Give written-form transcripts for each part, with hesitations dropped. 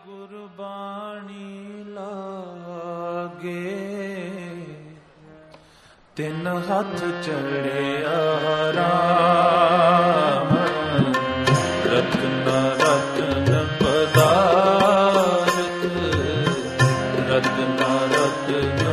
ਗੁਰਬਾਣੀ ਲਾਗੇ ਤਿੰਨ ਹੱਥ ਚੜਿਆ ਰਾਮ ਰਤਨ ਰਤਨ ਪਦਾਰਥ ਰਤਨ ਰਤਨ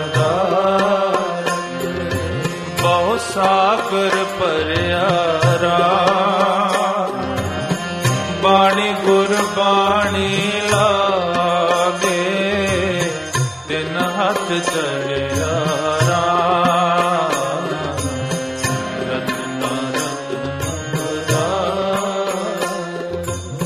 ਪਦਾਰਥ ਬਹੁ ਸਾਗਰ ਭਰਿਆ ਰਾਮ ਬਾਣੀ ਗੁਰਬਾਣੀ ਲਾਗੇ ਤਿੰਨ ਹੱਥ ਚੜਿਆ ਰਾਮ ਰਤਨ ਰਤਨ ਪਦਾਰਥ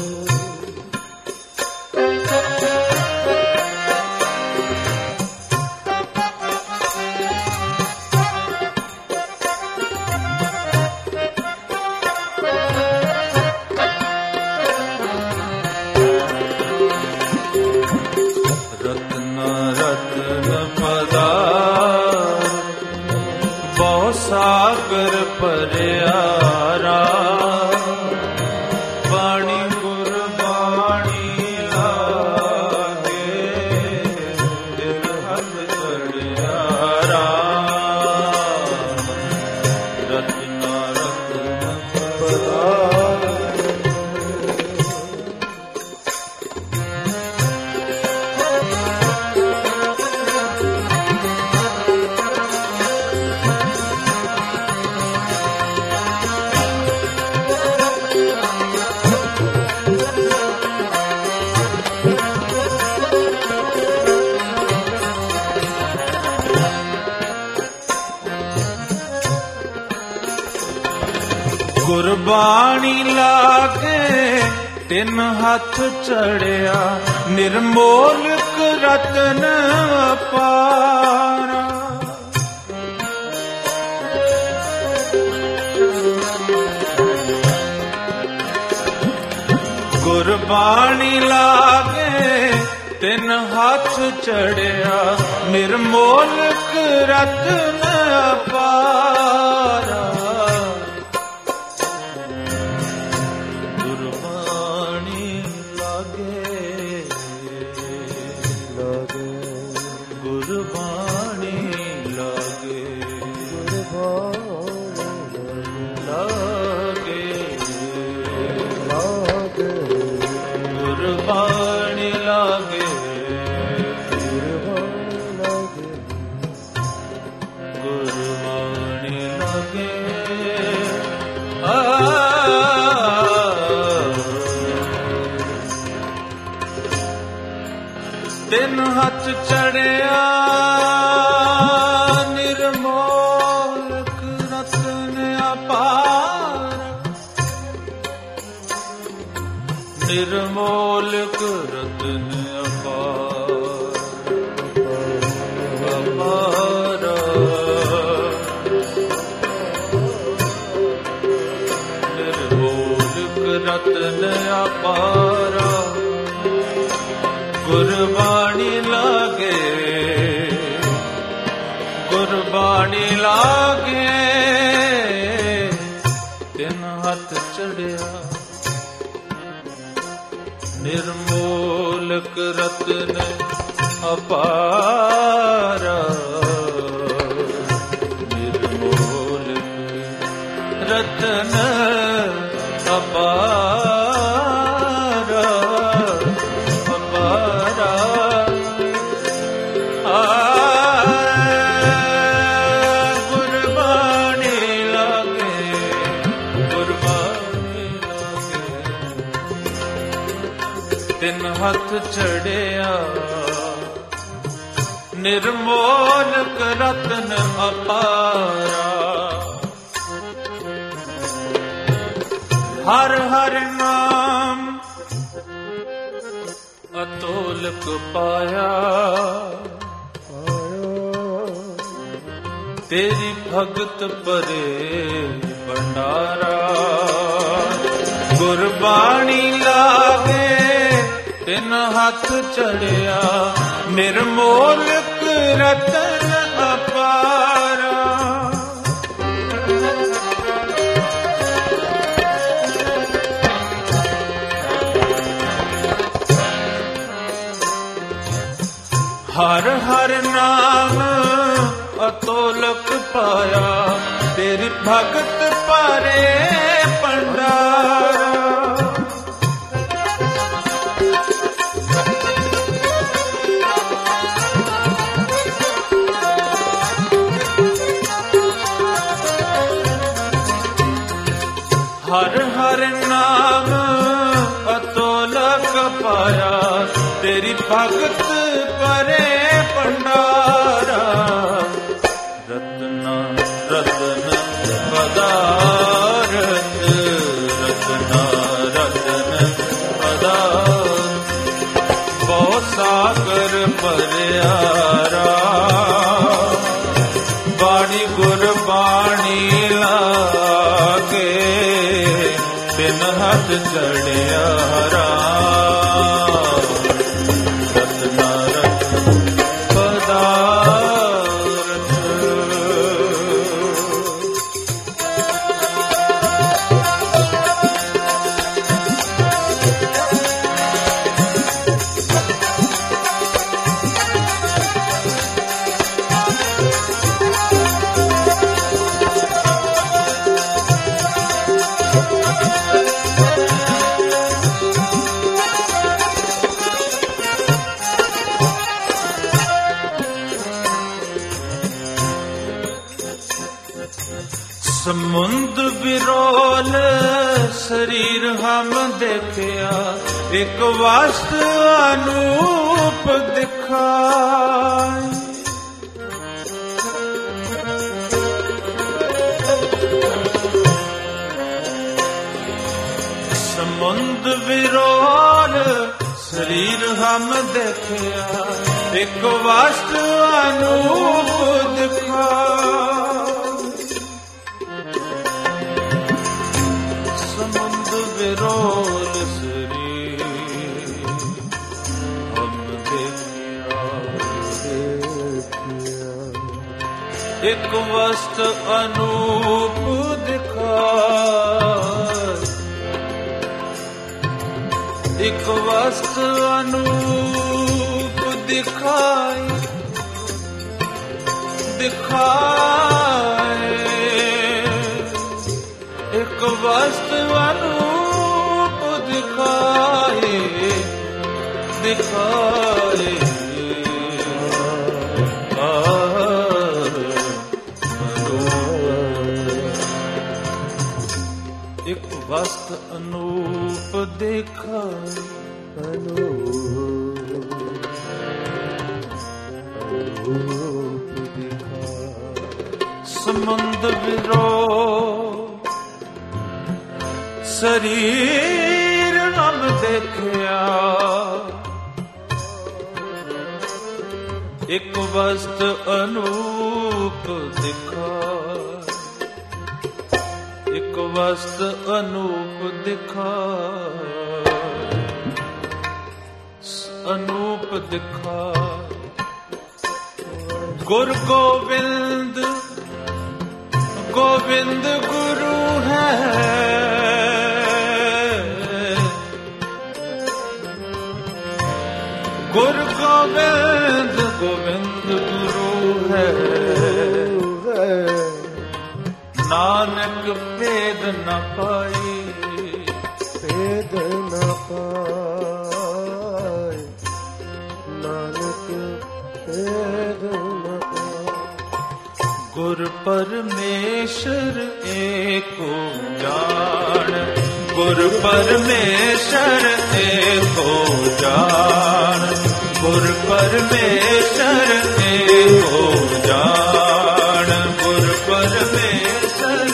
ਬਹੁ ਸਾਗਰ ਭਰਿਆ ਰਾਮ ਬਾਣੀ ਗੁਰਬਾਣੀ ਲਾਗੇ ਤਿੰਨ ਹੱਥ ਚੜਿਆ ਰਾਮ ਰਤਨ ਰਤਨ ਪਦਾਰਥ ਗੁਰਬਾਣੀ ਲਾਗੇ ਤਿੰਨ ਹੱਥ ਚੜਿਆ ਨਿਰਮੋਲਕ ਰਤਨ ਅਪਾਰਾ ਗੁਰਬਾਣੀ ਲਾਗੇ ਤਿੰਨ ਹੱਥ ਚੜਿਆ ਨਿਰਮੋਲਕ ਰਤਨ ਅਪਾਰਾ ਗੁਰਬਾਣੀ ਲਾਗੇ ਗੁਰਬਾਣੀ ਲਾਗੇ ਗੁਰਬਾਣੀ ਲਾਗੇ ਤਿੰਨ ਹੱਥ ਚੜਿਆ ਨਿਰਮੋਲਕ ਰਤਨ ਅਪਾਰ ਨਿਰਮੋਲਕ ਰਤਨ ਅਪਾਰ ਨਿਰਮੋਲਕ ਰਤਨ ਅਪਾਰ ਗੁਰਬਾਣੀ ਲਾਗੇ ਗੁਰਬਾਣੀ ਲਾਗੇ ਤਿੰਨ ਹੱਥ ਚੜਿਆ ਨਿਰਮੋਲਕ ਰਤਨ ਅਪਾਰਾ ਨਿਰਮੋਲਕ ਰਤਨ ਅਪਾਰਾ ਤਿੰਨ ਹੱਥ ਚੜਿਆ ਨਿਰਮੋਲਕ ਰਤਨ ਅਪਾਰਾ ਹਰ ਹਰ ਨਾਮ ਅਤੋਲਕ ਪਾਇਆ ਤੇਰੀ ਭਗਤ ਪਰੇ ਭੰਡਾਰਾ ਗੁਰਬਾਣੀ ਲਾਗੇ ਤਿੰਨ ਹੱਥ ਚੜਿਆ ਨਿਰਮੋਲਕ ਰਤਨ ਅਪਾਰਾ ਹਰ ਹਰ ਨਾਮ ਅਤੋਲਕ ਪਾਇਆ, ਤੇਰੀ ਭਗਤ ਪਾਰੇ ਪੰਡਾਰਾ। ਹਰ ਹਰ ਨਾਮ ਅਤੋਲਕ ਪਾਇਆ, ਤੇਰੀ ਭਗਤ ਪਰੇ ਪੰਡਾਰਾ। ਰਤਨਾ ਰਤਨ ਪਦਾਰਥ, ਰਤਨਾ ਰਤਨ ਪਦਾਰਥ, ਬਹੁ ਸਾਗਰ ਭਰਿਆਰਾ। ਬਾਣੀ ਗੁਰ ਬਾਣੀ ਲਾਗੇ, ਤਿਨ ਹੱਥ ਚੜਿਆ ਰਾਮ। ਰਤਨਾ ਰਤਨ ਪਦਾਰਥ, ਸਮੁੰਦ ਵਿਰੋਲ ਸਰੀਰ ਹਮ ਦੇਖਿਆ, ਇੱਕ ਵਸਤ ਅਨੂਪ ਦਿਖਾਈ। ਸਮੁੰਦ ਵਿਰੋਲ ਸਰੀਰ ਹਮ ਦੇਖਿਆ, ਇੱਕ ਵਸਤ ਅਨੂਪ ਦਿਖਾਈ। ਵਿਰੋਲ ਸਰੀਰ ਹਮ ਦੇਖਿਆ, ਇੱਕ ਵਸਤ ਅਨੂਪ ਦਿਖਾਈ, ਇੱਕ ਵਸਤ ਅਨੂਪ ਦਿਖਾਈ, ਦਿਖਾਏ ਇੱਕ ਵਸਤ ਅਨੂਪ ਦਿਖਾਏ, ਦਿਖਾਏ ਇੱਕ ਵਸਤ ਅਨੂਪ ਦਿਖਾਏ, ਅਨੂਪ ਦਿਖਾਏ। ਸਮੁੰਦ ਵਿਰੋ ਸਰੀਰ ਹਮ ਦੇਖਿਆ, ਇੱਕ ਵਸਤ ਅਨੂਪ ਦਿਖਾਏ, ਇੱਕ ਵਸਤ ਅਨੂਪ ਦਿਖਾਏ, ਅਨੂਪ ਦਿਖਾਏ। ਗੁਰ ਗੋਬਿੰਦ ਗੋਬਿੰਦ ਗੁਰੂ ਹੈ, ਗੁਰ ਗੋਬਿੰਦ ਗੋਬਿੰਦ ਗੁਰੂ ਹੈ। ਨਾਨਕ ਭੇਦ ਨ ਪਾਈ, ਭੇਦ ਨ ਪਾਈ, ਨਾਨਕ ਭੇਦ ਨ ਪਾਈ। ਗੁਰ ਪਰਮੇਸ਼ਰ ਏਕੋ ਜਾਣ, ਗੁਰ ਪਰਮੇਸ਼ਰ ਏਕੋ ਜਾਣ, ਗੁਰ ਪਰਮੇਸ਼ਰ ਏਕੋ ਜਾਣ, ਗੁਰ ਪਰਮੇਸ਼ਰ,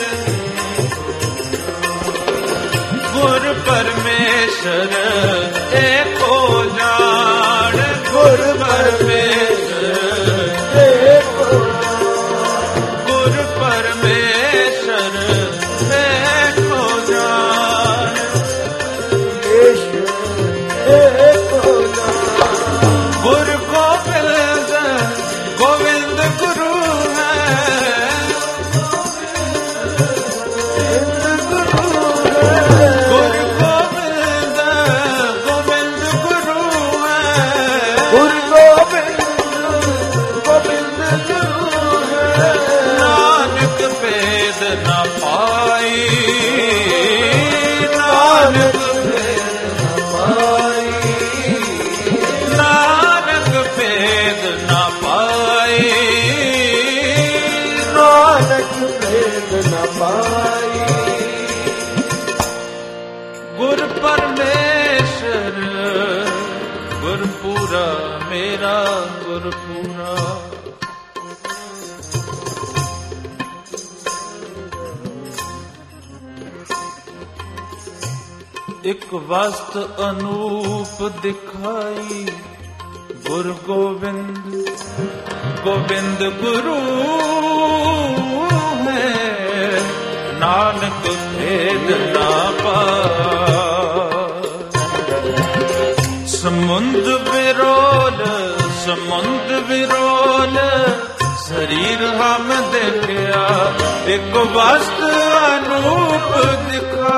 ਗੁਰ ਪਰਮੇਸ਼ਰ ਏਕੋ ਜਾਣ, ਗੁਰ ਪਰਮੇਸ਼ਰ ਏਕੋ ਜਾਣ, ਗੁਰ ਪਰਮੇਸ਼ਰ ਏਕੋ ਜਾਣ, ਗੁਰ ਗੋਬਿੰਦ ਨਾਨਕ ਭੇਦ ਨਾ ਪਾਈ, ਨਾਨਕ ਭੇਦ ਨਾ ਪਾਈ, ਨਾਨਕ ਭੇਦ ਨਾ ਪਾਈ। ਗੁਰ ਪਰਮੇਸ਼ਰ ਗੁਰਪੂਰਾ ਮੇਰਾ ਗੁਰਪੂਰਾ। ਇਕ ਵਸਤ ਅਨੂਪ ਦਿਖਾਈ, ਗੁਰ ਗੋਬਿੰਦ ਗੋਬਿੰਦ ਗੁਰੂ ਹੈ, ਨਾਨਕ ਭੇਦ ਨਾ ਪਾਈ। ਸਮੁੰਦ ਵਿਰੋਲ ਸਮੁੰਦ ਵਿਰੋਲ ਸਰੀਰ ਹਮ ਦੇਖਿਆ, ਇੱਕ ਵਸਤ ਅਨੂਪ ਦਿਖਾ।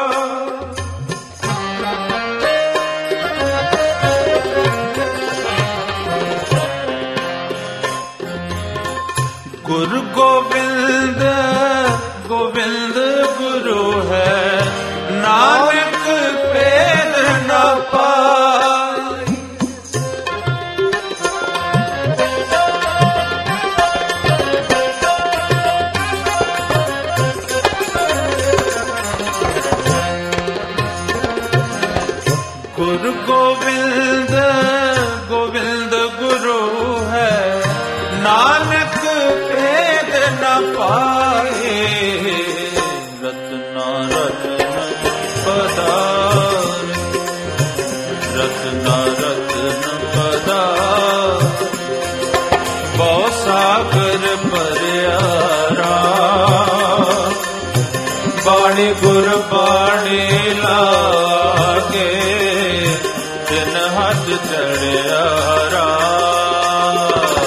ਗੁਰੂ ਗੋਬਿੰਦ ਗੋਬਿੰਦ ਗੁਰੂ ਹੈ, ਨਾਨਕ ਭੇਦ ਨਾ ਪਾਈ। ਗੁਰੂ ਗੋਬਿੰਦ ਗੋਬਿੰਦ ਗੁਰੂ ਹੈ, ਨਾਨਕ ਭੇਦ ਨਾ ਪਾਏ। ਰਤਨਾ ਰਤਨ ਪਦਾਰ, ਰਤਨਾ ਰਤਨ ਪਦਾਰ, ਬਹੁ ਸਾਗਰ ਭਰਿਆ ਰਾਮ। ਬਾਣੀ ਗੁਰ ਬਾਣੀ ਲਾਗੇ, ਤਿਨ ਹੱਥ ਚੜਿਆ ਰਾਮ।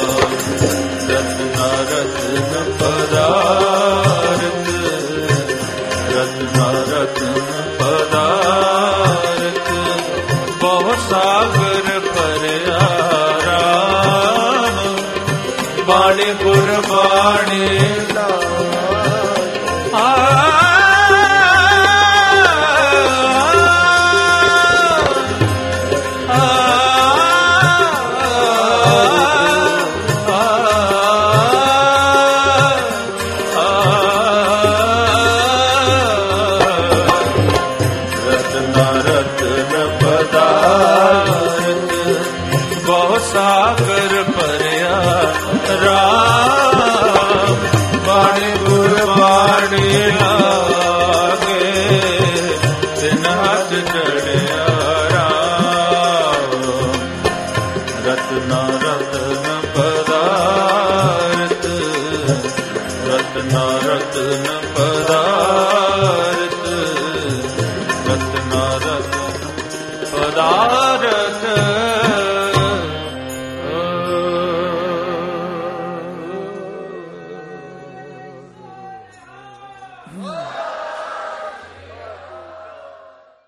ਰਤਨਾ ਰਤਨ ਪਦਾਰਥ, ਰਤਨਾ ਰਤਨ ਪਦਾਰਥ, ਬਹੁ ਸਾਗਰ ਭਰਿਆ ਰਾਮ। ਬਾਣੀ ਗੁਰ ਬਾਣੀ ਸਾਗਰ ਭਰਿਆ ਰਾਮ। ਬਾਣੀ ਗੁਰ ਬਾਣੀ ਲਾਗੇ, ਤਿਨ ਹੱਥ ਚੜਿਆ ਰਾਮ। ਰਤਨਾ ਰਤਨ ਪਦਾਰਥ, ਰਤਨਾ ਰਤਨ